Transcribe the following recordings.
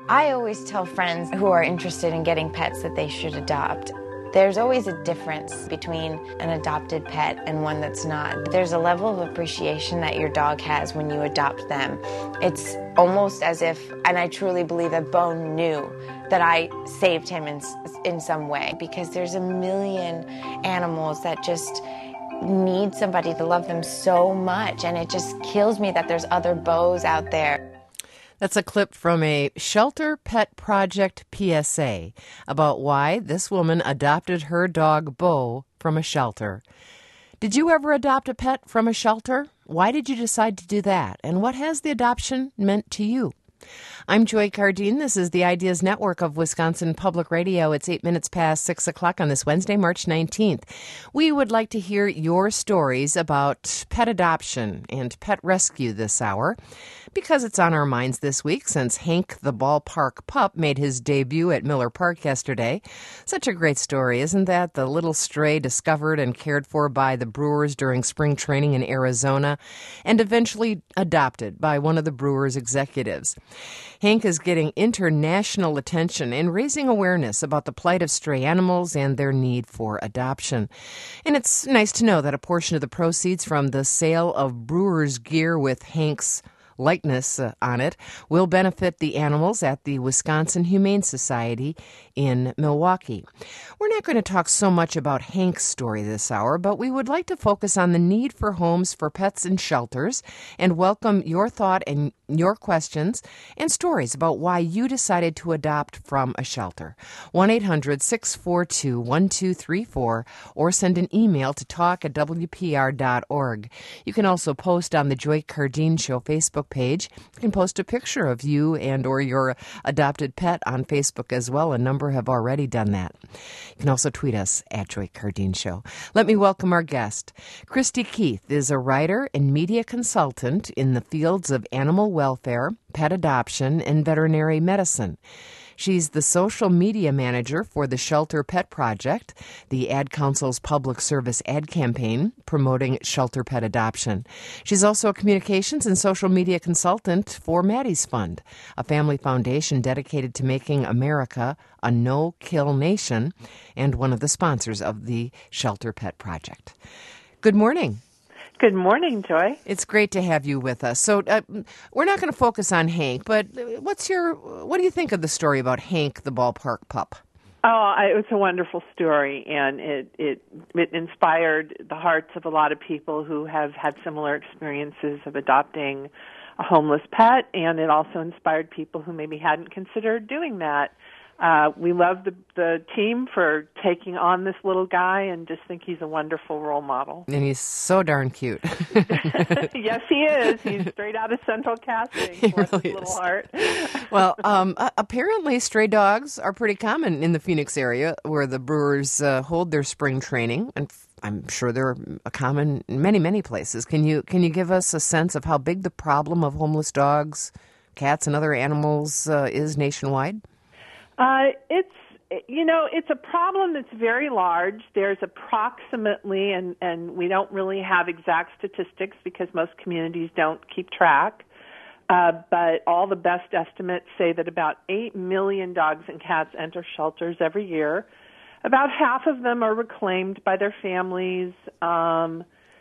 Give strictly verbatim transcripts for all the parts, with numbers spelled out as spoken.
I always tell friends who are interested in getting pets that they should adopt. There's always a difference between an adopted pet and one that's not. There's a level of appreciation that your dog has when you adopt them. It's almost as if, and I truly believe that Bo knew that I saved him in, in some way, because there's a million animals that just need somebody to love them so much, and it just kills me that there's other Bos out there. That's a clip from a Shelter Pet Project P S A about why this woman adopted her dog Bo from a shelter. Did you ever adopt a pet from a shelter? Why did you decide to do that? And what has the adoption meant to you? I'm Joy Cardine. This is the Ideas Network of Wisconsin Public Radio. It's eight minutes past six o'clock on this Wednesday, March nineteenth. We would like to hear your stories about pet adoption and pet rescue this hour, because it's on our minds this week since Hank the ballpark pup made his debut at Miller Park yesterday. Such a great story, isn't that? The little stray discovered and cared for by the Brewers during spring training in Arizona and eventually adopted by one of the Brewers' executives. Hank is getting international attention and raising awareness about the plight of stray animals and their need for adoption. And it's nice to know that a portion of the proceeds from the sale of Brewers gear with Hank's likeness uh, on it will benefit the animals at the Wisconsin Humane Society in Milwaukee. We're not going to talk so much about Hank's story this hour, but we would like to focus on the need for homes for pets in shelters and welcome your thought and your questions and stories about why you decided to adopt from a shelter. one eight hundred six four two one two three four or send an email to talk at w p r dot org. You can also post on the Joy Cardine Show Facebook page. You can post a picture of you and or your adopted pet on Facebook as well. A number have already done that. You can also tweet us at Joy Cardine Show. Let me welcome our guest. Christy Keith is a writer and media consultant in the fields of animal welfare, pet adoption, and veterinary medicine. She's the social media manager for the Shelter Pet Project, the Ad Council's public service ad campaign promoting shelter pet adoption. She's also a communications and social media consultant for Maddie's Fund, a family foundation dedicated to making America a no-kill nation, and one of the sponsors of the Shelter Pet Project. Good morning. Good morning, Joy. It's great to have you with us. So uh, we're not going to focus on Hank, but what's your what do you think of the story about Hank the ballpark pup? Oh, I, it was a wonderful story, and it, it it inspired the hearts of a lot of people who have had similar experiences of adopting a homeless pet, and it also inspired people who maybe hadn't considered doing that. Uh, we love the, the team for taking on this little guy and just think he's a wonderful role model. And he's so darn cute. Yes, he is. He's straight out of Central Casting. He Bless really his little is. heart. Well, um, uh, apparently stray dogs are pretty common in the Phoenix area where the Brewers uh, hold their spring training, and I'm sure they're common in many, many places. Can you can you give us a sense of how big the problem of homeless dogs, cats, and other animals uh, is nationwide? Uh, it's, you know, it's a problem that's very large. There's approximately, and, and we don't really have exact statistics because most communities don't keep track, uh, but all the best estimates say that about eight million dogs and cats enter shelters every year. About half of them are reclaimed by their families um,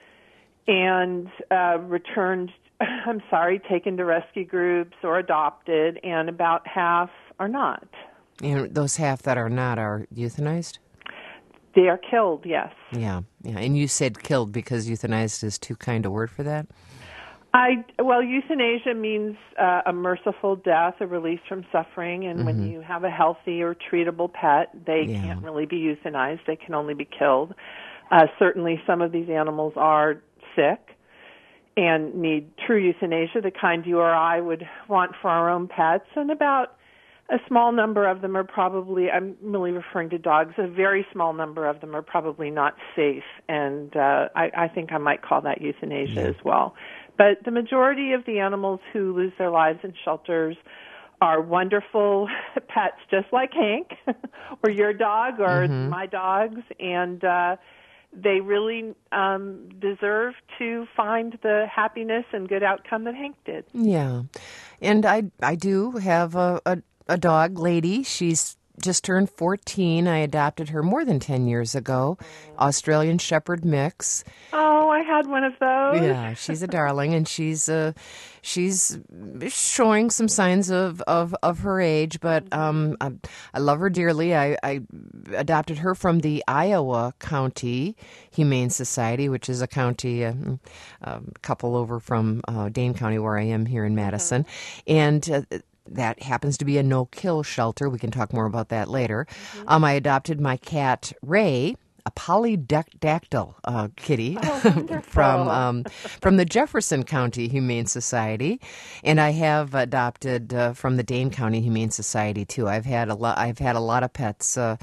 and uh, returned, I'm sorry, taken to rescue groups or adopted, and about half are not. And those half that are not are euthanized? They are killed, yes. Yeah, yeah. And you said killed because euthanized is too kind a word for that? I well, euthanasia means uh, a merciful death, a release from suffering, and mm-hmm. when you have a healthy or treatable pet, they yeah. can't really be euthanized. They can only be killed. Uh, certainly some of these animals are sick and need true euthanasia, the kind you or I would want for our own pets, and about a small number of them are probably, I'm really referring to dogs, a very small number of them are probably not safe, and uh, I, I think I might call that euthanasia yeah. as well. But the majority of the animals who lose their lives in shelters are wonderful pets, just like Hank, or your dog, or mm-hmm. my dogs, and uh, they really um, deserve to find the happiness and good outcome that Hank did. Yeah. And I I do have a, a a dog lady. She's just turned fourteen. I adopted her more than ten years ago. Australian Shepherd mix. Oh, I had one of those. Yeah, she's a darling, and she's uh, she's showing some signs of, of, of her age, but um, I, I love her dearly. I, I adopted her from the Iowa County Humane Society, which is a county uh, a couple over from uh, Dane County, where I am here in Madison, mm-hmm. and uh, that happens to be a no-kill shelter. We can talk more about that later. Mm-hmm. Um, I adopted my cat, Ray, a polydactyl uh, kitty oh, from um, from the Jefferson County Humane Society, and I have adopted uh, from the Dane County Humane Society too. I've had a lot. I've had a lot of pets uh,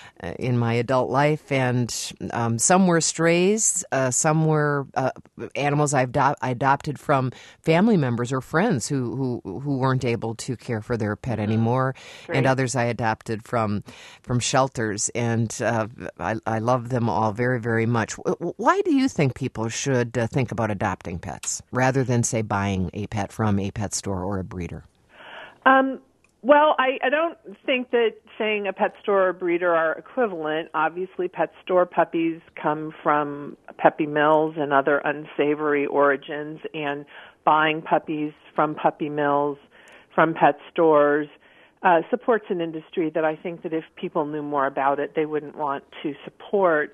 in my adult life, and um, some were strays, uh, some were uh, animals I've do- I adopted from family members or friends who, who, who weren't able to care for their pet anymore, Great. and others I adopted from from shelters, and uh, I, I love them all very, very much. Why do you think people should uh, think about adopting pets rather than, say, buying a pet from a pet store or a breeder? Um. Well, I, I don't think that saying a pet store or breeder are equivalent. Obviously, pet store puppies come from puppy mills and other unsavory origins, and buying puppies from puppy mills, from pet stores, uh, supports an industry that I think that if people knew more about it, they wouldn't want to support.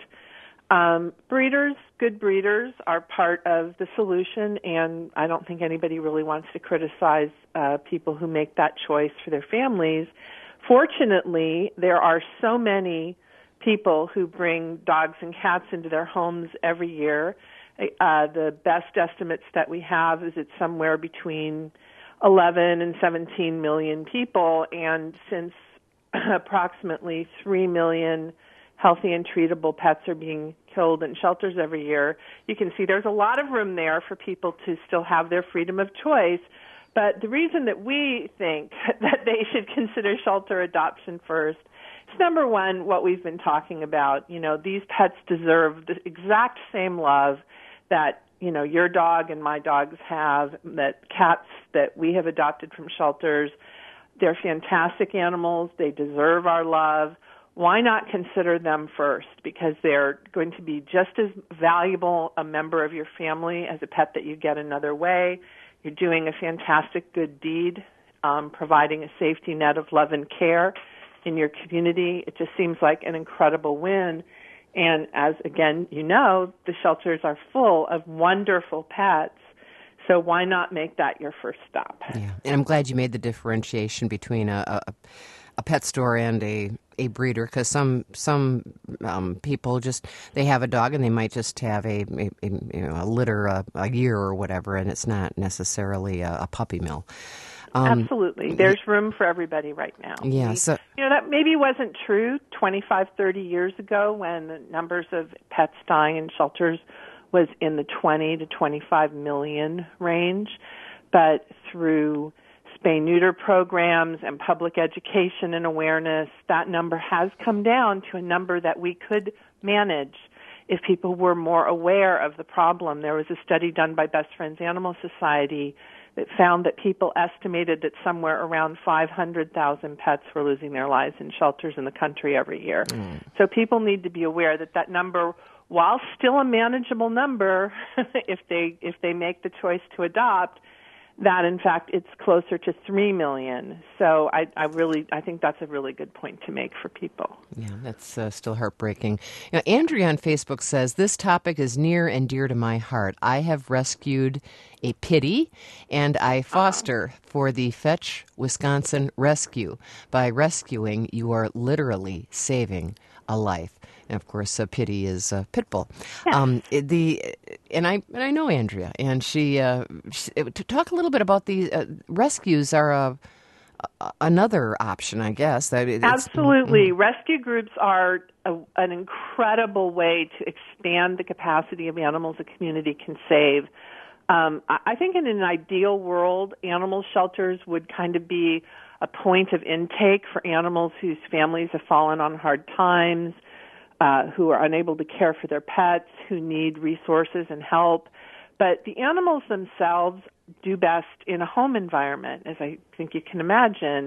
Um, breeders, good breeders, are part of the solution, and I don't think anybody really wants to criticize uh, people who make that choice for their families. Fortunately, there are so many people who bring dogs and cats into their homes every year. Uh, the best estimates that we have is it's somewhere between eleven and seventeen million people, and since approximately three million healthy and treatable pets are being killed in shelters every year, you can see there's a lot of room there for people to still have their freedom of choice. But the reason that we think that they should consider shelter adoption first is, number one, what we've been talking about. You know, these pets deserve the exact same love that, you know, your dog and my dogs have, that cats that we have adopted from shelters. They're fantastic animals. They deserve our love. Why not consider them first? Because they're going to be just as valuable a member of your family as a pet that you get another way. You're doing a fantastic good deed, um, providing a safety net of love and care in your community. It just seems like an incredible win. And as, again, you know, the shelters are full of wonderful pets. So why not make that your first stop? Yeah, and I'm glad you made the differentiation between a, a, a pet store and a a breeder, because some some um, people just, they have a dog and they might just have a, a, a you know a litter a, a year or whatever, and it's not necessarily a, a puppy mill. Um, Absolutely, there's room for everybody right now. Yeah, we, so you know that maybe wasn't true twenty-five, thirty years ago when the numbers of pets dying in shelters was in the twenty to twenty-five million range, but through spay-neuter programs and public education and awareness, that number has come down to a number that we could manage if people were more aware of the problem. There was a study done by Best Friends Animal Society that found that people estimated that somewhere around five hundred thousand pets were losing their lives in shelters in the country every year. Mm. So people need to be aware that that number, while still a manageable number, if they if they make the choice to adopt, that in fact it's closer to three million. So I, I really I think that's a really good point to make for people. Yeah, that's uh, still heartbreaking. You know, Andrea on Facebook says, this topic is near and dear to my heart. I have rescued a pitty, and I foster oh. for the Fetch Wisconsin Rescue. By rescuing, you are literally saving a life. And of course, a pitty is a pit bull. Yes. Um, the and I and I know Andrea, and she, uh, she to talk a little bit about the uh, rescues are a, a, another option, I guess. That it's, Absolutely, mm, rescue groups are a, an incredible way to expand the capacity of animals a community can save. Um, I think in an ideal world, animal shelters would kind of be a point of intake for animals whose families have fallen on hard times, Uh, who are unable to care for their pets, who need resources and help. But the animals themselves do best in a home environment, as I think you can imagine.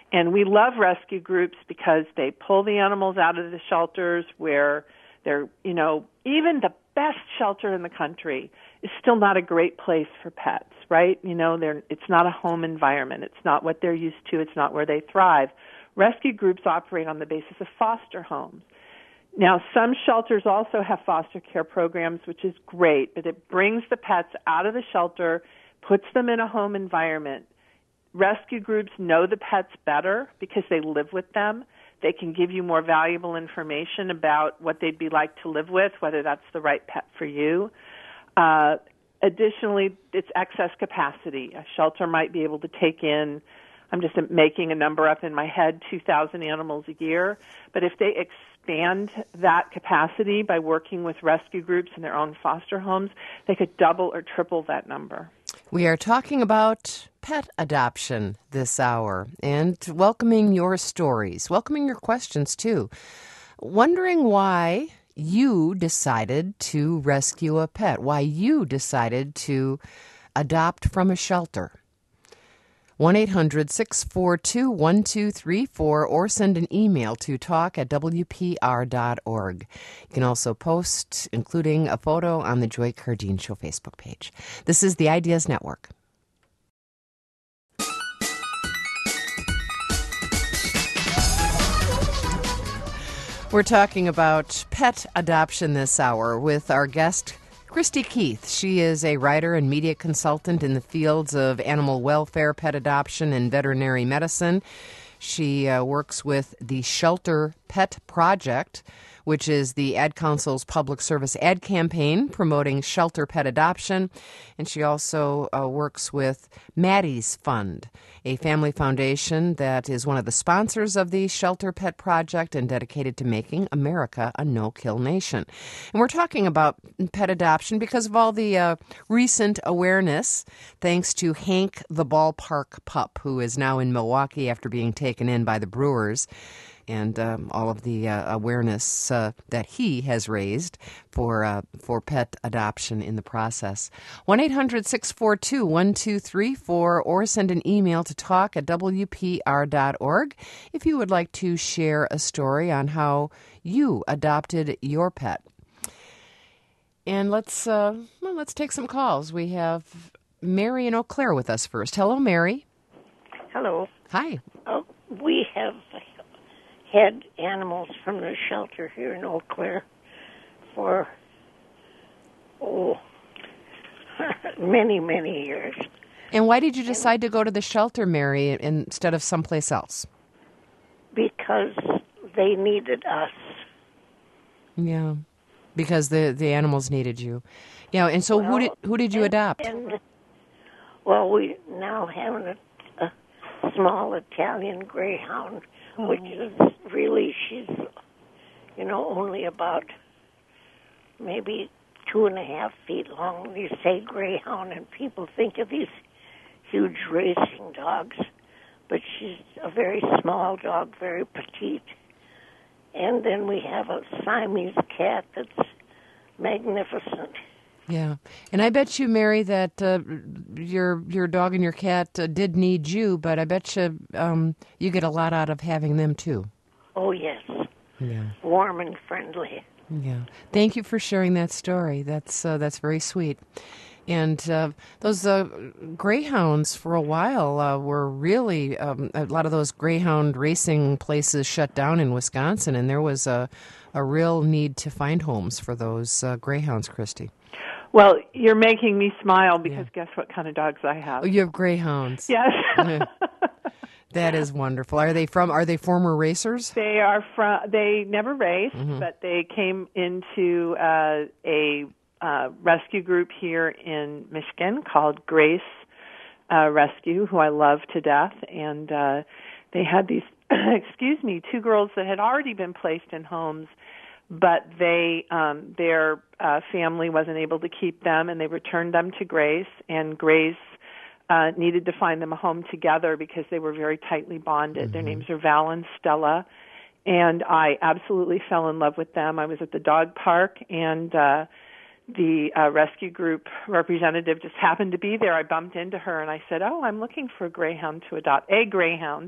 And we love rescue groups because they pull the animals out of the shelters where they're, you know, even the best shelter in the country is still not a great place for pets, right? You know, they're, it's not a home environment. It's not what they're used to. It's not where they thrive. Rescue groups operate on the basis of foster homes. Now, some shelters also have foster care programs, which is great, but it brings the pets out of the shelter, puts them in a home environment. Rescue groups know the pets better because they live with them. They can give you more valuable information about what they'd be like to live with, whether that's the right pet for you. Uh, additionally, it's excess capacity. A shelter might be able to take in, I'm just making a number up in my head, two thousand animals a year. But if they expand that capacity by working with rescue groups in their own foster homes, they could double or triple that number. We are talking about pet adoption this hour and welcoming your stories, welcoming your questions too. Wondering why you decided to rescue a pet, why you decided to adopt from a shelter. one eight hundred six four two one two three four or send an email to talk at w p r dot org. You can also post, including a photo, on the Joy Cardine Show Facebook page. This is the Ideas Network. We're talking about pet adoption this hour with our guest, Christy Keith. She is a writer and media consultant in the fields of animal welfare, pet adoption, and veterinary medicine. She uh, works with the Shelter Pet Project, which is the Ad Council's public service ad campaign promoting shelter pet adoption. And she also uh, works with Maddie's Fund, a family foundation that is one of the sponsors of the Shelter Pet Project and dedicated to making America a no-kill nation. And we're talking about pet adoption because of all the uh, recent awareness, thanks to Hank the Ballpark Pup, who is now in Milwaukee after being taken in by the Brewers, and um, all of the uh, awareness uh, that he has raised for uh, for pet adoption in the process. one eight hundred six four two one two three four or send an email to talk at w p r dot org if you would like to share a story on how you adopted your pet. And let's uh, well, let's take some calls. We have Mary in Eau Claire with us first. Hello, Mary. Hello. Hi. Uh, we have had animals from the shelter here in Eau Claire for, oh, many, many years. And why did you decide to go to the shelter, Mary, instead of someplace else? Because they needed us. Yeah, because the, the animals needed you. Yeah, and so well, who did who did you and, adopt? And, well, we now have a, a small Italian greyhound, oh. which is really, she's, you know, only about maybe two and a half feet long. You say greyhound, and people think of these huge racing dogs, but she's a very small dog, very petite. And then we have a Siamese cat that's magnificent. Yeah, and I bet you, Mary, that uh, your your dog and your cat uh, did need you, but I bet you um, you get a lot out of having them too. Oh yes. Yeah. Warm and friendly. Yeah. Thank you for sharing that story. That's uh, that's very sweet. And uh, those uh, greyhounds for a while uh, were really, um, a lot of those greyhound racing places shut down in Wisconsin, and there was a, a real need to find homes for those uh, greyhounds, Christy. Well, you're making me smile because yeah. guess what kind of dogs I have? Oh, you have greyhounds. Yes. That is wonderful. Are they from? Are they former racers? They are from. They never raced, mm-hmm. but they came into uh, a uh, rescue group here in Michigan called Grace uh, Rescue, who I love to death, and uh, they had these. excuse me, two girls that had already been placed in homes, but they um, their uh, family wasn't able to keep them, and they returned them to Grace, and Grace uh, needed to find them a home together because they were very tightly bonded. Mm-hmm. Their names are Val and Stella, and I absolutely fell in love with them. I was at the dog park and uh, the uh, rescue group representative just happened to be there. I bumped into her and I said, "Oh, I'm looking for a greyhound to adopt, a greyhound."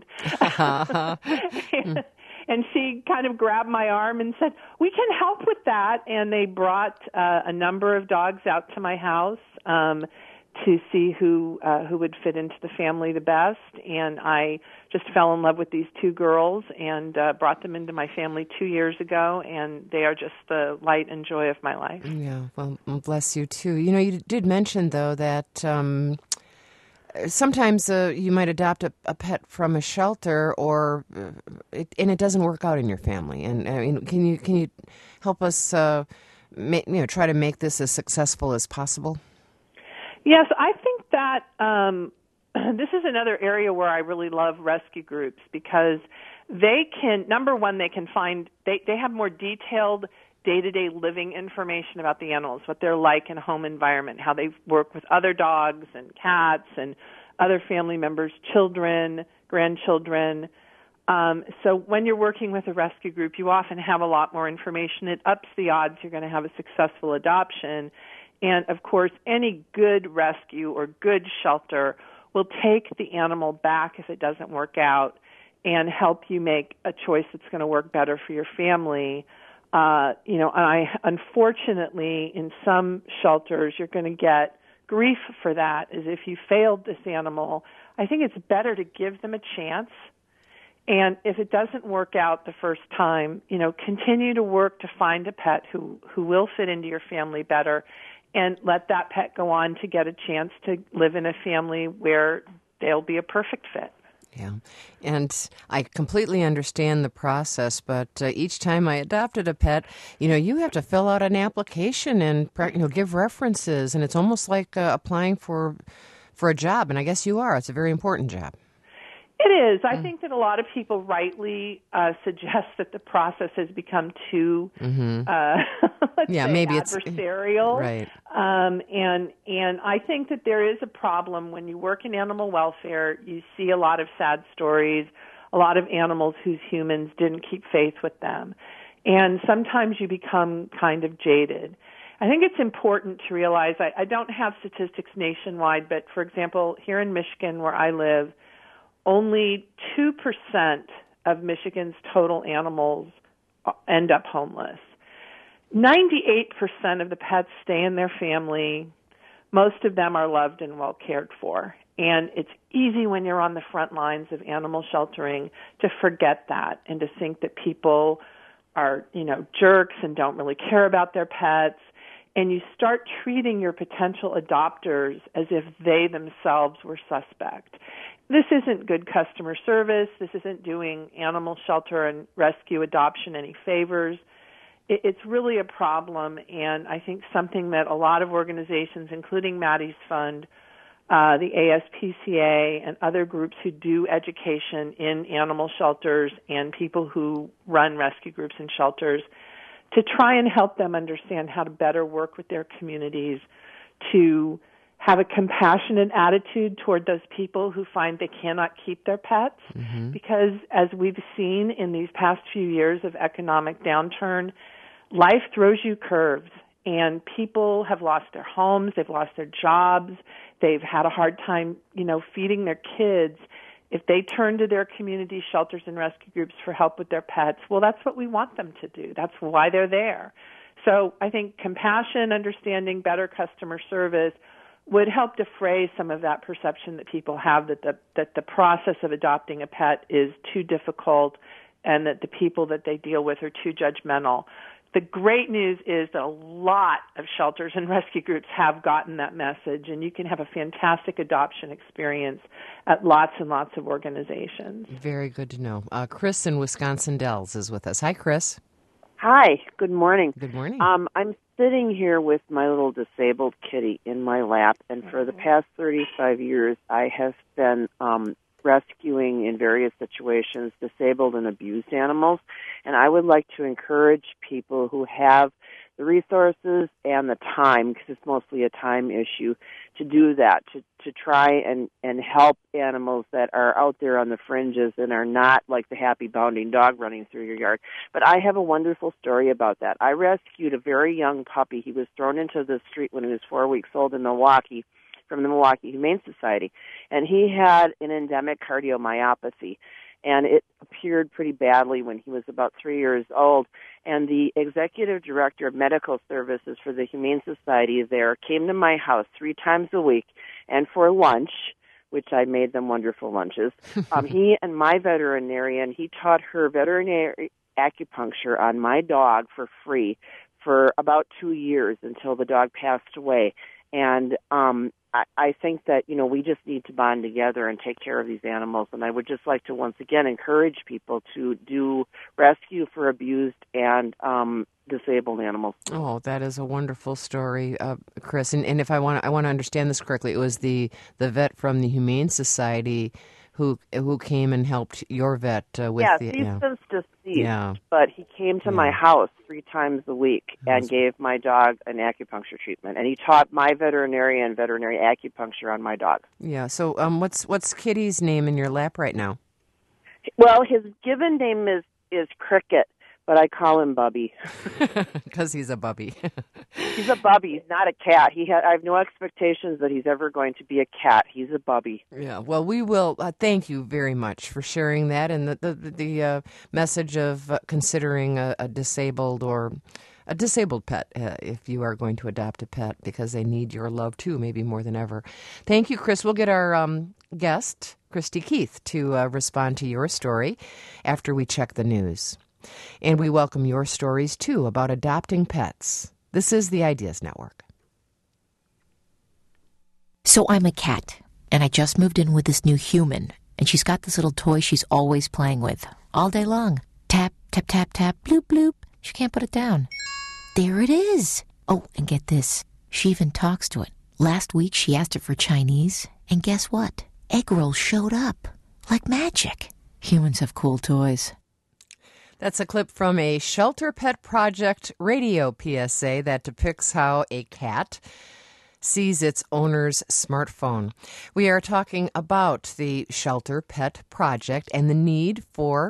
and, and she kind of grabbed my arm and said, "We can help with that." And they brought uh, a number of dogs out to my house um, to see who uh, who would fit into the family the best. And I just fell in love with these two girls and uh, brought them into my family two years ago, and they are just the light and joy of my life. Yeah, well, bless you, too. You know, you did mention, though, that um, sometimes uh, you might adopt a, a pet from a shelter, or uh, it, and it doesn't work out in your family. And I mean, can you can you help us, uh, make, you know, try to make this as successful as possible? Yes, I think that um, this is another area where I really love rescue groups, because they can, number one, they can find, they, they have more detailed day-to-day living information about the animals, what they're like in a home environment, how they work with other dogs and cats and other family members, children, grandchildren. Um, so when you're working with a rescue group, you often have a lot more information. It ups the odds you're going to have a successful adoption. And, of course, any good rescue or good shelter will take the animal back if it doesn't work out and help you make a choice that's going to work better for your family. Uh, you know, and I, unfortunately, in some shelters, you're going to get grief for that, as if you failed this animal. I think it's better to give them a chance. And if it doesn't work out the first time, you know, continue to work to find a pet who, who will fit into your family better, and let that pet go on to get a chance to live in a family where they'll be a perfect fit. Yeah, and I completely understand the process, but uh, each time I adopted a pet, you know, you have to fill out an application and, you know, give references, and it's almost like uh, applying for for a job, and I guess you are. It's a very important job. It is. I mm. think that a lot of people rightly uh, suggest that the process has become too, mm-hmm. uh, let's yeah, say, maybe adversarial. It's, right. Um, and and I think that there is a problem when you work in animal welfare. You see a lot of sad stories, a lot of animals whose humans didn't keep faith with them, and sometimes you become kind of jaded. I think it's important to realize. I, I don't have statistics nationwide, but for example, here in Michigan, where I live, only two percent of Michigan's total animals end up homeless. ninety-eight percent of the pets stay in their family. Most of them are loved and well cared for. And it's easy when you're on the front lines of animal sheltering to forget that and to think that people are, you know, jerks and don't really care about their pets. And you start treating your potential adopters as if they themselves were suspect. This isn't good customer service. This isn't doing animal shelter and rescue adoption any favors. It's really a problem, and I think something that a lot of organizations, including Maddie's Fund, uh, the A S P C A, and other groups who do education in animal shelters and people who run rescue groups and shelters, to try and help them understand how to better work with their communities, to have a compassionate attitude toward those people who find they cannot keep their pets. Mm-hmm. Because as we've seen in these past few years of economic downturn, life throws you curves, and people have lost their homes, they've lost their jobs, they've had a hard time, you know, feeding their kids. If they turn to their community shelters and rescue groups for help with their pets, well, that's what we want them to do. That's why they're there. So I think compassion, understanding, better customer service would help defray some of that perception that people have that the that the process of adopting a pet is too difficult and that the people that they deal with are too judgmental. The great news is that a lot of shelters and rescue groups have gotten that message, and you can have a fantastic adoption experience at lots and lots of organizations. Very good to know. Uh, Chris in Wisconsin Dells is with us. Hi, Chris. Hi. Good morning. Good morning. Um, I'm sitting here with my little disabled kitty in my lap, and for the past thirty-five years, I have been um, rescuing in various situations disabled and abused animals. And I would like to encourage people who have the resources and the time, because it's mostly a time issue, to do that, to, to try and, and help animals that are out there on the fringes and are not like the happy bounding dog running through your yard. But I have a wonderful story about that. I rescued a very young puppy. He was thrown into the street when he was four weeks old in Milwaukee, from the Milwaukee Humane Society, and he had an endemic cardiomyopathy, and it appeared pretty badly when he was about three years old. And the executive director of medical services for the Humane Society there came to my house three times a week, and for lunch, which I made them wonderful lunches, um, he and my veterinarian, he taught her veterinary acupuncture on my dog for free for about two years until the dog passed away. And um, I, I think that, you know, we just need to bond together and take care of these animals. And I would just like to once again encourage people to do rescue for abused and um, disabled animals. Oh, that is a wonderful story, uh, Chris. And, and if I want, I want to understand this correctly, it was the, the vet from the Humane Society who who came and helped your vet uh, with yes, the... he's yeah, since deceased, yeah. but he came to yeah. my house three times a week and That's... gave my dog an acupuncture treatment. And he taught my veterinarian veterinary acupuncture on my dog. Yeah, so um, what's what's Kitty's name in your lap right now? Well, his given name is, is Cricket, but I call him Bubby. Because he's a bubby. He's a bubby. He's not a cat. He ha- I have no expectations that he's ever going to be a cat. He's a bubby. Yeah, well, we will uh, thank you very much for sharing that and the, the, the uh, message of uh, considering a, a disabled or a disabled pet uh, if you are going to adopt a pet, because they need your love too, maybe more than ever. Thank you, Chris. We'll get our um, guest, Christy Keith, to uh, respond to your story after we check the news. And we welcome your stories, too, about adopting pets. This is the Ideas Network. So I'm a cat, and I just moved in with this new human, and she's got this little toy she's always playing with, all day long. Tap, tap, tap, tap, bloop, bloop. She can't put it down. There it is. Oh, and get this. She even talks to it. Last week, she asked it for Chinese, and guess what? Egg rolls showed up. Like magic. Humans have cool toys. That's a clip from a Shelter Pet Project radio P S A that depicts how a cat sees its owner's smartphone. We are talking about the Shelter Pet Project and the need for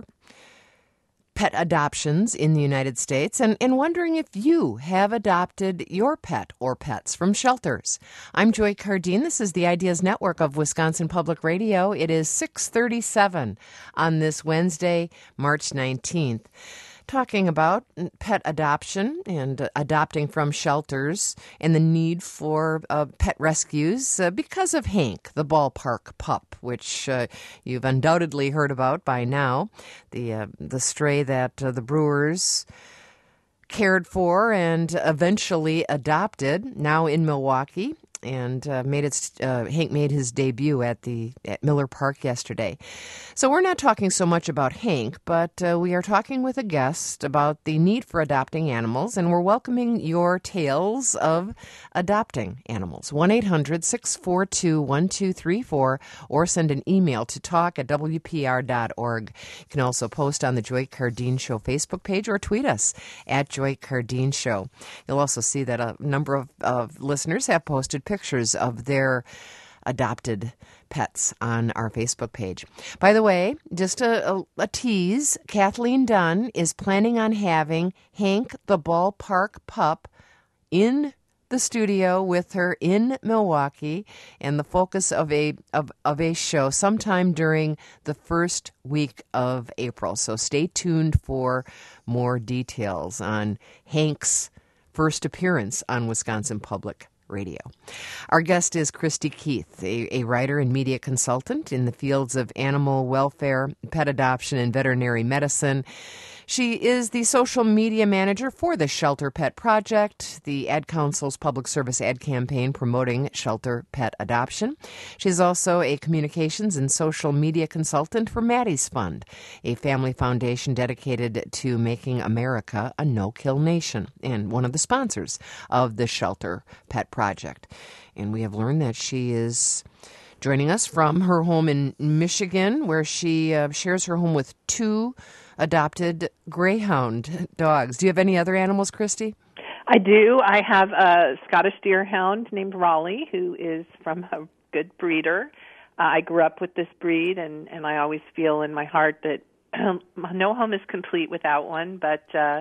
pet adoptions in the United States, and, and wondering if you have adopted your pet or pets from shelters. I'm Joy Cardine. This is the Ideas Network of Wisconsin Public Radio. It is six thirty-seven on this Wednesday, March nineteenth. Talking about pet adoption and uh, adopting from shelters and the need for uh, pet rescues uh, because of Hank, the ballpark pup, which uh, you've undoubtedly heard about by now, the uh, the stray that uh, the Brewers cared for and eventually adopted, now in Milwaukee. And uh, made its uh, Hank made his debut at the at Miller Park yesterday. So we're not talking so much about Hank, but uh, we are talking with a guest about the need for adopting animals, and we're welcoming your tales of adopting animals. one eight hundred six four two one two three four or send an email to talk at w p r dot org. You can also post on the Joy Cardine Show Facebook page or tweet us at Joy Cardine Show. You'll also see that a number of, of listeners have posted pictures of their adopted pets on our Facebook page. By the way, just a, a, a tease, Kathleen Dunn is planning on having Hank the ballpark pup in the studio with her in Milwaukee, and the focus of a of, of a show sometime during the first week of April. So stay tuned for more details on Hank's first appearance on Wisconsin Public Radio. Our guest is Christy Keith, a, a writer and media consultant in the fields of animal welfare, pet adoption, and veterinary medicine. She is the social media manager for the Shelter Pet Project, the Ad Council's public service ad campaign promoting shelter pet adoption. She's also a communications and social media consultant for Maddie's Fund, a family foundation dedicated to making America a no-kill nation, and one of the sponsors of the Shelter Pet Project. And we have learned that she is joining us from her home in Michigan, where she uh, shares her home with two adopted greyhound dogs. Do you have any other animals, Christy? I do. I have a Scottish Deerhound named Raleigh, who is from a good breeder. Uh, I grew up with this breed, and, and I always feel in my heart that um, no home is complete without one, but uh,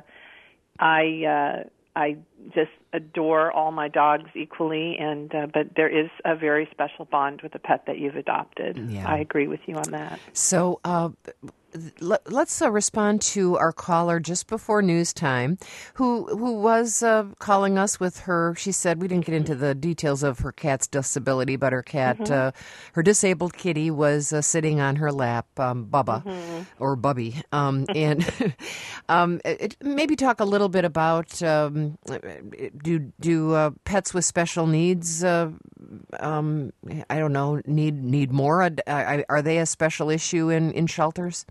I uh, I just adore all my dogs equally, and uh, but there is a very special bond with a pet that you've adopted. Yeah. I agree with you on that. So uh, let, let's uh, respond to our caller just before news time, who who was uh, calling us with her. She said we didn't get into the details of her cat's disability, but her cat, mm-hmm. uh, her disabled kitty, was uh, sitting on her lap, um, Bubba mm-hmm. or Bubby, um, and um, it, maybe talk a little bit about um, do do uh, pets with special needs. Uh, um, I don't know. Need need more? Uh, are they a special issue in, in shelters?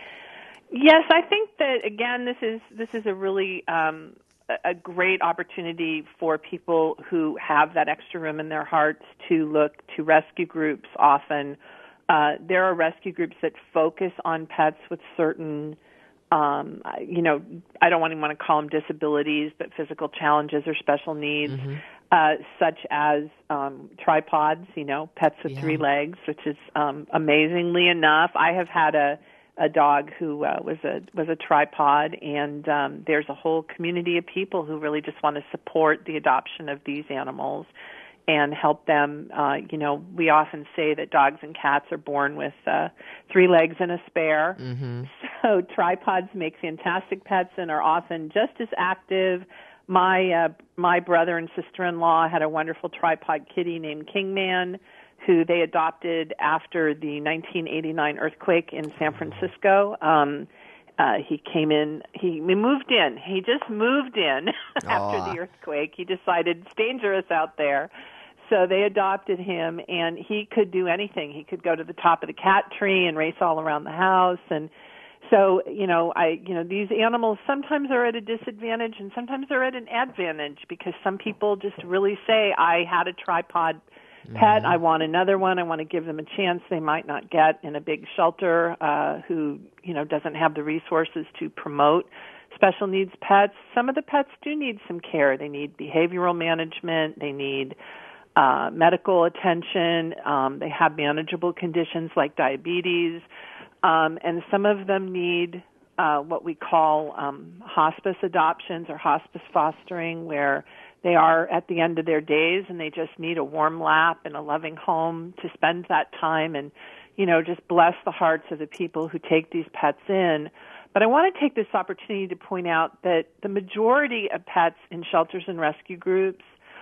Yes, I think that again, this is this is a really um, a great opportunity for people who have that extra room in their hearts to look to rescue groups. Often, uh, there are rescue groups that focus on pets with certain, um, you know, I don't even want to call them disabilities, but physical challenges or special needs, mm-hmm. uh, such as um, tripods. You know, pets with yeah. three legs, which is um, amazingly enough, I have had a. a dog who uh, was a was a tripod, and um, there's a whole community of people who really just want to support the adoption of these animals and help them. Uh, you know, we often say that dogs and cats are born with uh, three legs and a spare. Mm-hmm. So tripods make fantastic pets and are often just as active. My uh, my brother and sister-in-law had a wonderful tripod kitty named Kingman, who they adopted after the nineteen eighty-nine earthquake in San Francisco. Um, uh, he came in, he, he moved in. He just moved in after the earthquake. He decided it's dangerous out there. So they adopted him, and he could do anything. He could go to the top of the cat tree and race all around the house. And so, you know, I, you know, these animals sometimes are at a disadvantage and sometimes they're at an advantage, because some people just really say, I had a tripod pet, I want another one, I want to give them a chance they might not get in a big shelter, uh, who, you know, doesn't have the resources to promote special needs pets. Some of the pets do need some care. They need behavioral management, they need uh, medical attention, um, they have manageable conditions like diabetes, um, and some of them need uh, what we call um, hospice adoptions or hospice fostering, where they are at the end of their days and they just need a warm lap and a loving home to spend that time and, you know, just bless the hearts of the people who take these pets in. But I want to take this opportunity to point out that the majority of pets in shelters and rescue groups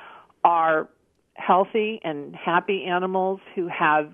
are healthy and happy animals who have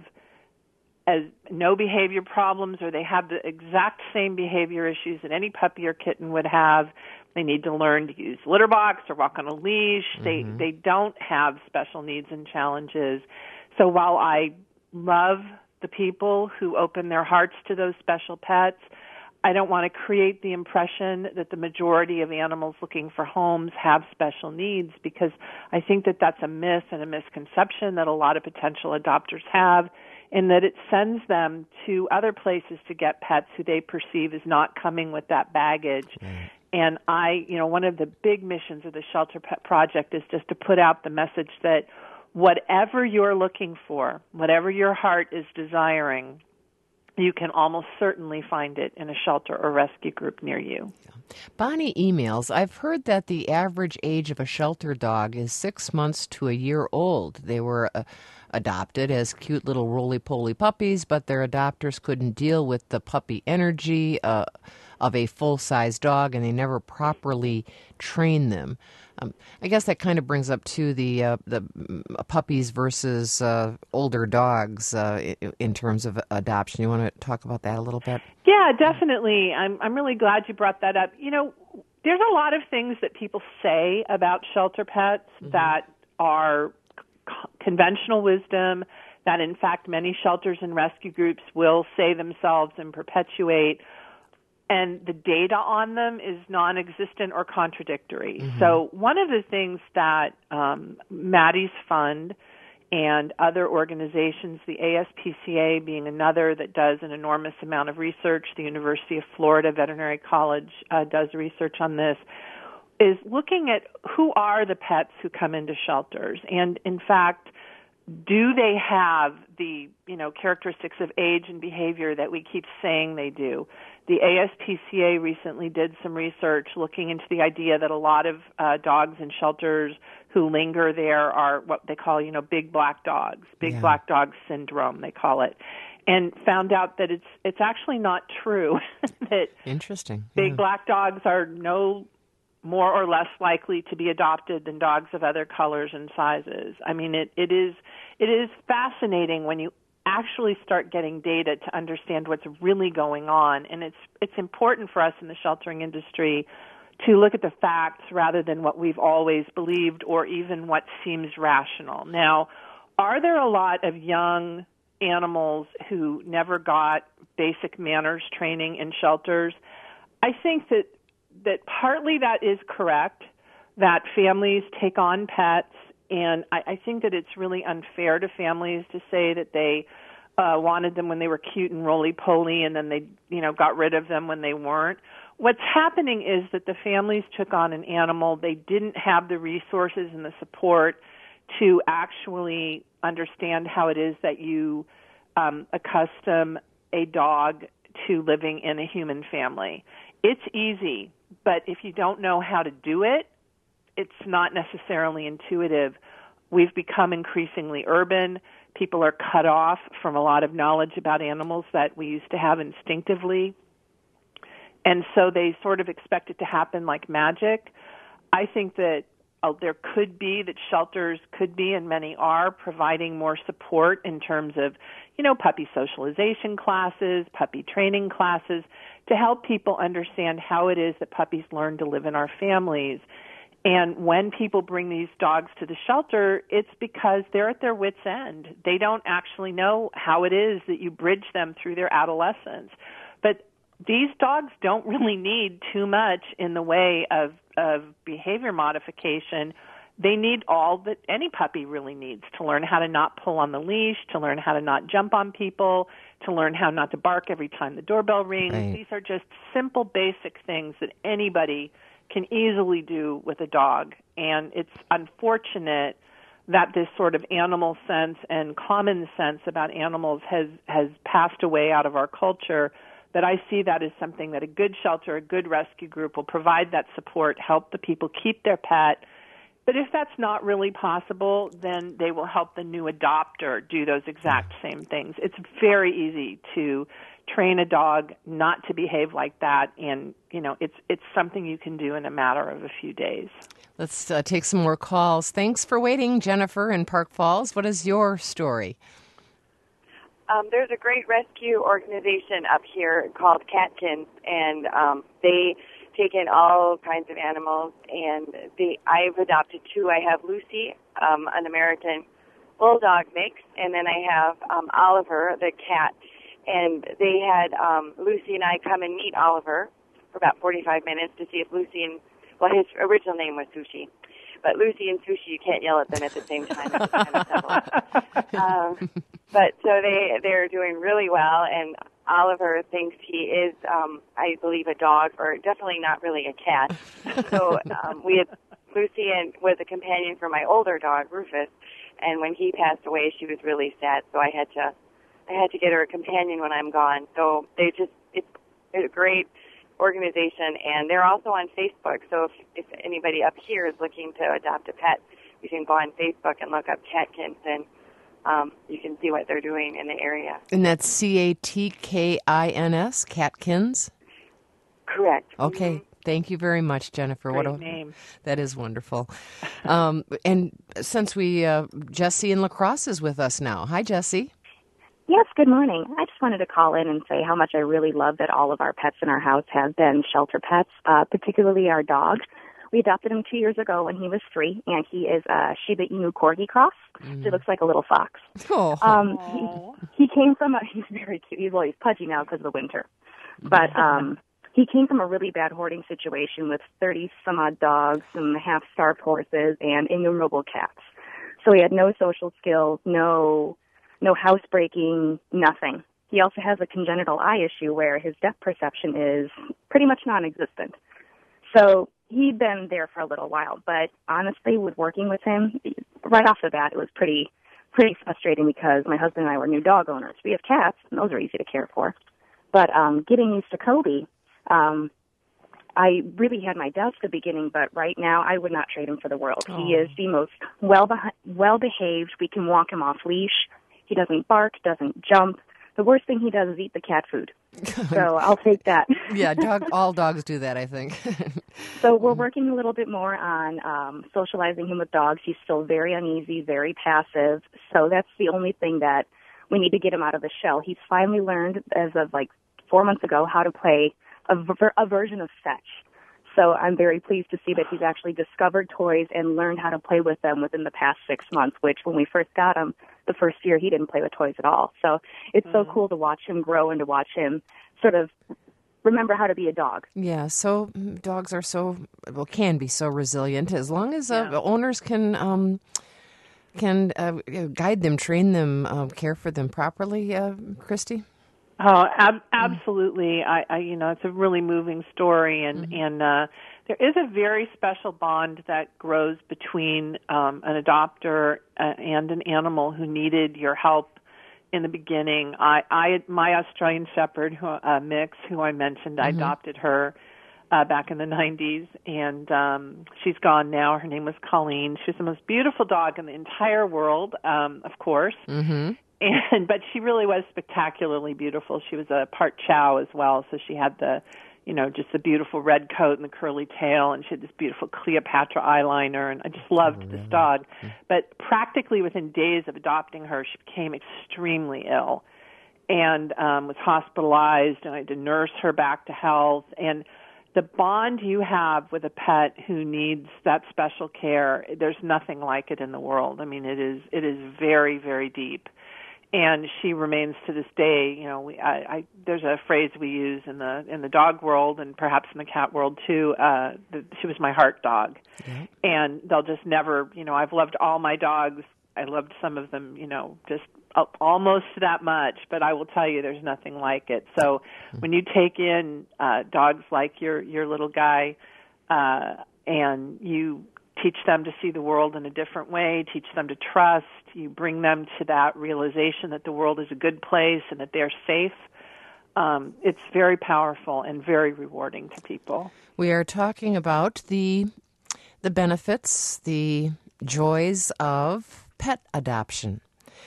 as no behavior problems, or they have the exact same behavior issues that any puppy or kitten would have. They need to learn to use litter box or walk on a leash. Mm-hmm. They they don't have special needs and challenges. So while I love the people who open their hearts to those special pets, I don't want to create the impression that the majority of animals looking for homes have special needs, because I think that that's a myth and a misconception that a lot of potential adopters have, and that it sends them to other places to get pets who they perceive as not coming with that baggage. Right. And I, you know, one of the big missions of the Shelter Pet Project is just to put out the message that whatever you're looking for, whatever your heart is desiring, you can almost certainly find it in a shelter or rescue group near you. Bonnie emails, I've heard that the average age of a shelter dog is six months to a year old. They were uh, adopted as cute little roly-poly puppies, but their adopters couldn't deal with the puppy energy uh, of a full-size dog, and they never properly trained them. Um, I guess that kind of brings up, too, the uh, the puppies versus uh, older dogs uh, in terms of adoption. You want to talk about that a little bit? Yeah, definitely. I'm I'm really glad you brought that up. You know, there's a lot of things that people say about shelter pets mm-hmm. that are c- conventional wisdom, that, in fact, many shelters and rescue groups will say themselves and perpetuate, and the data on them is non-existent or contradictory. Mm-hmm. So one of the things that um, Maddie's Fund and other organizations, the A S P C A being another that does an enormous amount of research, the University of Florida Veterinary College uh, does research on this, is looking at who are the pets who come into shelters, and in fact, do they have the, you know, characteristics of age and behavior that we keep saying they do? The A S P C A recently did some research looking into the idea that a lot of uh, dogs in shelters who linger there are what they call, you know, big black dogs, big yeah. black dog syndrome, they call it, and found out that it's it's actually not true. that Interesting. Big yeah. black dogs are no more or less likely to be adopted than dogs of other colors and sizes. I mean, it, it is it is fascinating when you actually start getting data to understand what's really going on, and it's it's important for us in the sheltering industry to look at the facts rather than what we've always believed or even what seems rational. Now, are there a lot of young animals who never got basic manners training in shelters? I think that that partly that is correct, that families take on pets, and I, I think that it's really unfair to families to say that they uh, wanted them when they were cute and roly-poly and then they, you know, got rid of them when they weren't. What's happening is that the families took on an animal. They didn't have the resources and the support to actually understand how it is that you um, accustom a dog to living in a human family. It's easy, but if you don't know how to do it, it's not necessarily intuitive. We've become increasingly urban. People are cut off from a lot of knowledge about animals that we used to have instinctively. And so they sort of expect it to happen like magic. I think that uh, there could be, that shelters could be, and many are, providing more support in terms of, you know, puppy socialization classes, puppy training classes, to help people understand how it is that puppies learn to live in our families. And when people bring these dogs to the shelter, it's because they're at their wits' end. They don't actually know how it is that you bridge them through their adolescence. But these dogs don't really need too much in the way of, of behavior modification. They need all that any puppy really needs to learn how to not pull on the leash, to learn how to not jump on people, to learn how not to bark every time the doorbell rings. Right. These are just simple, basic things that anybody can easily do with a dog. And it's unfortunate that this sort of animal sense and common sense about animals has, has passed away out of our culture. That I see that as something that a good shelter, a good rescue group will provide that support, help the people keep their pet. But if that's not really possible, then they will help the new adopter do those exact same things. It's very easy to train a dog not to behave like that, and you know, it's it's something you can do in a matter of a few days. Let's uh, take some more calls. Thanks for waiting, Jennifer in Park Falls. What is your story? Um, there's a great rescue organization up here called Catkins, and um, they take in all kinds of animals. And they, I've adopted two. I have Lucy, um, an American Bulldog mix, and then I have um, Oliver, the cat. And they had um, Lucy and I come and meet Oliver for about forty-five minutes to see if Lucy and, well, his original name was Sushi. But Lucy and Sushi, you can't yell at them at the same time. It's kind of tough. um, but so they, they're doing really well, and Oliver thinks he is, um, I believe, a dog, or definitely not really a cat. So um, we had Lucy and was a companion for my older dog, Rufus, and when he passed away, she was really sad, so I had to I had to get her a companion when I'm gone. So they just, it's, it's a great organization, and they're also on Facebook. So if, if anybody up here is looking to adopt a pet, you can go on Facebook and look up Catkins, and um, you can see what they're doing in the area. And that's C A T K I N S, Catkins? Correct. Okay. Mm-hmm. Thank you very much, Jennifer. Great what a name. That is wonderful. um, and since we, uh, Jessie in La Crosse is with us now. Hi, Jessie. Yes, good morning. I just wanted to call in and say how much I really love that all of our pets in our house have been shelter pets, uh, particularly our dog. We adopted him two years ago when he was three, and he is a Shiba Inu Corgi cross. Mm. So he looks like a little fox. Oh. Um, he, he came from a, he's very cute. He's, well, he's pudgy now because of the winter. But um, he came from a really bad hoarding situation with thirty-some-odd dogs, some half-starved horses, and innumerable cats. So he had no social skills, no... no housebreaking, nothing. He also has a congenital eye issue where his depth perception is pretty much non-existent. So he'd been there for a little while, but honestly, with working with him, right off the bat, it was pretty pretty frustrating because my husband and I were new dog owners. We have cats, and those are easy to care for. But um, getting used to Kobe, um, I really had my doubts at the beginning, but right now I would not trade him for the world. Oh. He is the most well well-behaved. We can walk him off leash. He doesn't bark, doesn't jump. The worst thing he does is eat the cat food. So I'll take that. Yeah, dog, all dogs do that, I think. So we're working a little bit more on um, socializing him with dogs. He's still very uneasy, very passive. So that's the only thing that we need to get him out of the shell. He's finally learned, as of like four months ago, how to play a, ver- a version of fetch. So I'm very pleased to see that he's actually discovered toys and learned how to play with them within the past six months, which when we first got him, the first year he didn't play with toys at all. So it's mm. so cool to watch him grow and to watch him sort of remember how to be a dog. Yeah, so dogs are so, well, can be so resilient as long as uh, yeah. owners can um, can uh, guide them, train them, uh, care for them properly, uh, Christy? Oh, ab- absolutely. I, I, you know, it's a really moving story, and mm-hmm. and uh, there is a very special bond that grows between um, an adopter uh, and an animal who needed your help in the beginning. I, I my Australian Shepherd, who, uh, Mix, who I mentioned, mm-hmm. I adopted her uh, back in the nineties, and um, she's gone now. Her name was Colleen. She's the most beautiful dog in the entire world, um, of course. Mm-hmm. And but she really was spectacularly beautiful. She was a part Chow as well, so she had the, you know, just the beautiful red coat and the curly tail, and she had this beautiful Cleopatra eyeliner, and I just loved oh, this really? dog. But practically within days of adopting her, she became extremely ill and um, was hospitalized, and I had to nurse her back to health. And the bond you have with a pet who needs that special care, there's nothing like it in the world. I mean, it is it is very, very deep. And she remains to this day. You know, we, I, I, there's a phrase we use in the in the dog world and perhaps in the cat world too. Uh, the, she was my heart dog, mm-hmm. and they'll just never. You know, I've loved all my dogs. I loved some of them. You know, just almost that much. But I will tell you, there's nothing like it. So mm-hmm. when you take in uh, dogs like your your little guy, uh, and you teach them to see the world in a different way, teach them to trust, you bring them to that realization that the world is a good place and that they're safe. Um, it's very powerful and very rewarding to people. We are talking about the the benefits, the joys of pet adoption,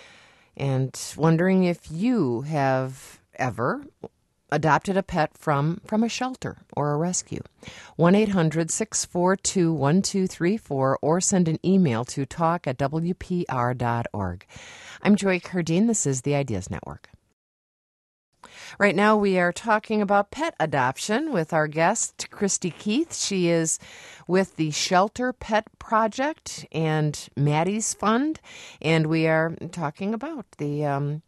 and wondering if you have ever adopted a pet from, from a shelter or a rescue. one eight hundred six four two one two three four or send an email to talk at w p r dot org. I'm Joy Cardine. This is the Ideas Network. Right now we are talking about pet adoption with our guest, Christy Keith. She is with the Shelter Pet Project and Maddie's Fund, and we are talking about the um,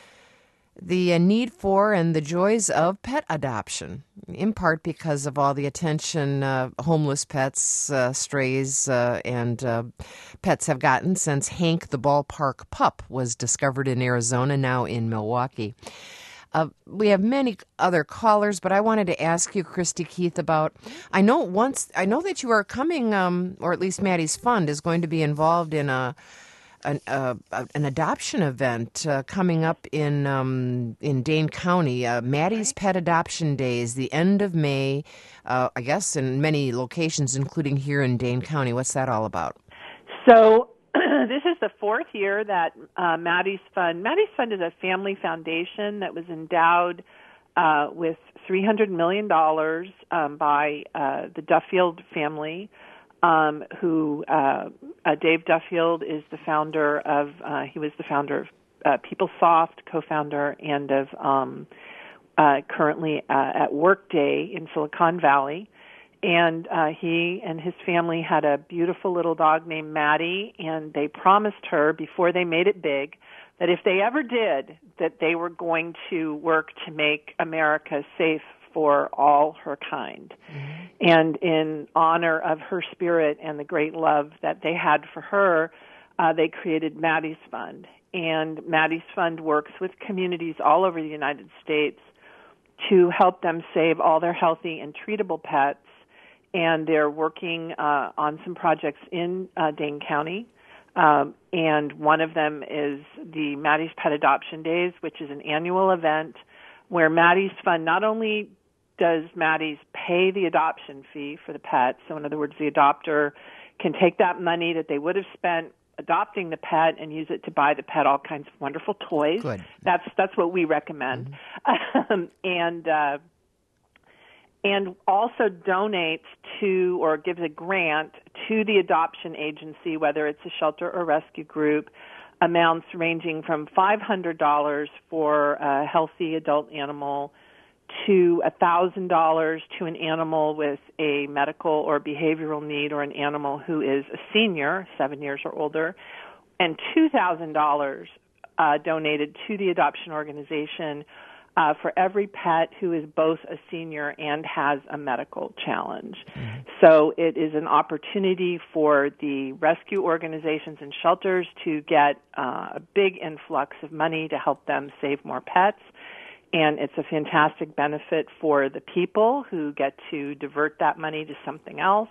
the need for and the joys of pet adoption, in part because of all the attention uh, homeless pets, uh, strays, uh, and uh, pets have gotten since Hank the ballpark pup was discovered in Arizona, now in Milwaukee. Uh, we have many other callers, but I wanted to ask you, Christy Keith, about, I know once, I know that you are coming, um, or at least Maddie's Fund is going to be involved in a An, uh, an adoption event uh, coming up in um, in Dane County, uh, Maddie's Pet Adoption Days, the end of May, uh, I guess in many locations, including here in Dane County. What's that all about? So this is the fourth year that uh, Maddie's Fund, Maddie's Fund is a family foundation that was endowed uh, with three hundred million dollars um, by uh, the Duffield family. Um, who uh, uh, Dave Duffield is the founder of, uh, he was the founder of uh, PeopleSoft, co-founder, and of um, uh, currently uh, at Workday in Silicon Valley. And uh, he and his family had a beautiful little dog named Maddie, and they promised her before they made it big that if they ever did, that they were going to work to make America safe for all her kind. Mm-hmm. And in honor of her spirit and the great love that they had for her, uh, they created Maddie's Fund. And Maddie's Fund works with communities all over the United States to help them save all their healthy and treatable pets and they're working uh, on some projects in uh, Dane County. Um, and one of them is the Maddie's Pet Adoption Days, which is an annual event where Maddie's Fund not only does Maddie's pay the adoption fee for the pet, so in other words, the adopter can take that money that they would have spent adopting the pet and use it to buy the pet all kinds of wonderful toys. Good. That's that's what we recommend, mm-hmm. um, and uh, and also donates to or gives a grant to the adoption agency, whether it's a shelter or rescue group, amounts ranging from five hundred dollars for a healthy adult animal to one thousand dollars to an animal with a medical or behavioral need, or an animal who is a senior, seven years or older, and two thousand dollars uh, donated to the adoption organization uh, for every pet who is both a senior and has a medical challenge. Mm-hmm. So it is an opportunity for the rescue organizations and shelters to get uh, a big influx of money to help them save more pets. And it's a fantastic benefit for the people who get to divert that money to something else.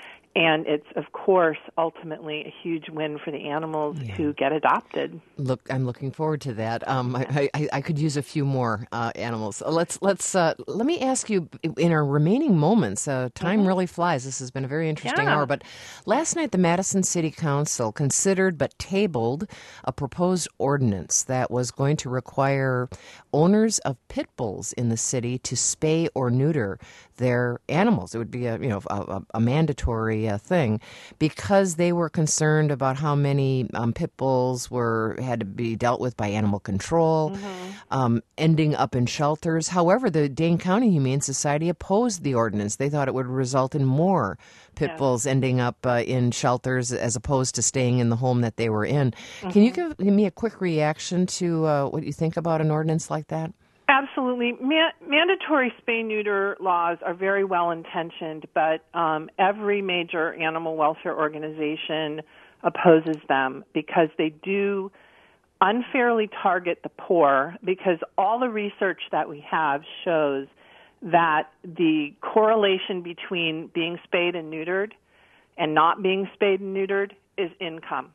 And it's, of course, ultimately a huge win for the animals yeah. who get adopted. Look, I'm looking forward to that. Um, I, I, I could use a few more uh, animals. Let's let's uh, let me ask you in our remaining moments. Uh, time mm-hmm. really flies. This has been a very interesting yeah. hour. But last night, the Madison City Council considered but tabled a proposed ordinance that was going to require owners of pit bulls in the city to spay or neuter their animals. It would be a you know a, a mandatory uh, thing because they were concerned about how many um, pit bulls were had to be dealt with by animal control, mm-hmm. um, ending up in shelters. However, the Dane County Humane Society opposed the ordinance. They thought it would result in more pit yeah. bulls ending up uh, in shelters as opposed to staying in the home that they were in. Mm-hmm. Can you give me a quick reaction to uh, what you think about an ordinance like that? Absolutely. Ma- mandatory spay-neuter laws are very well-intentioned, but um, every major animal welfare organization opposes them because they do unfairly target the poor, because all the research that we have shows that the correlation between being spayed and neutered and not being spayed and neutered is income.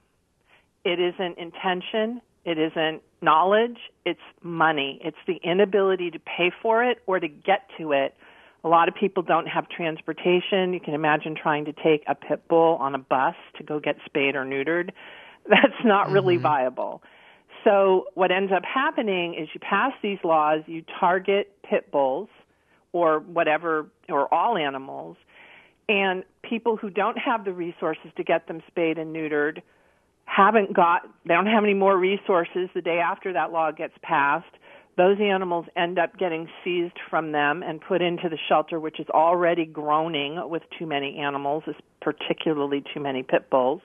It isn't intention. It isn't knowledge. It's money. It's the inability to pay for it or to get to it. A lot of people don't have transportation. You can imagine trying to take a pit bull on a bus to go get spayed or neutered. That's not mm-hmm. really viable. So what ends up happening is you pass these laws, you target pit bulls or whatever, or all animals, and people who don't have the resources to get them spayed and neutered haven't got, they don't have any more resources the day after that law gets passed. Those animals end up getting seized from them and put into the shelter, which is already groaning with too many animals, particularly too many pit bulls.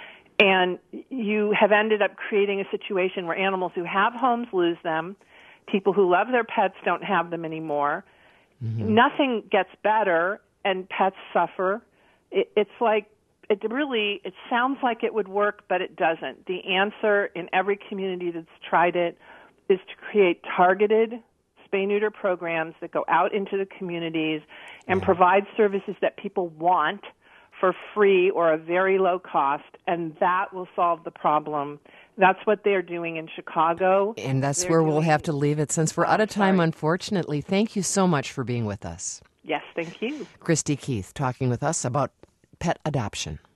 And you have ended up creating a situation where animals who have homes lose them, people who love their pets don't have them anymore. Mm-hmm. Nothing gets better, and pets suffer. It, it's like, It really, it sounds like it would work, but it doesn't. The answer in every community that's tried it is to create targeted spay-neuter programs that go out into the communities and yeah. provide services that people want for free or a very low cost, and that will solve the problem. That's what they're doing in Chicago. And that's they're where doing... we'll have to leave it since we're oh, out of time, sorry. unfortunately. Thank you so much for being with us. Yes, thank you. Christy Keith talking with us about pet adoption.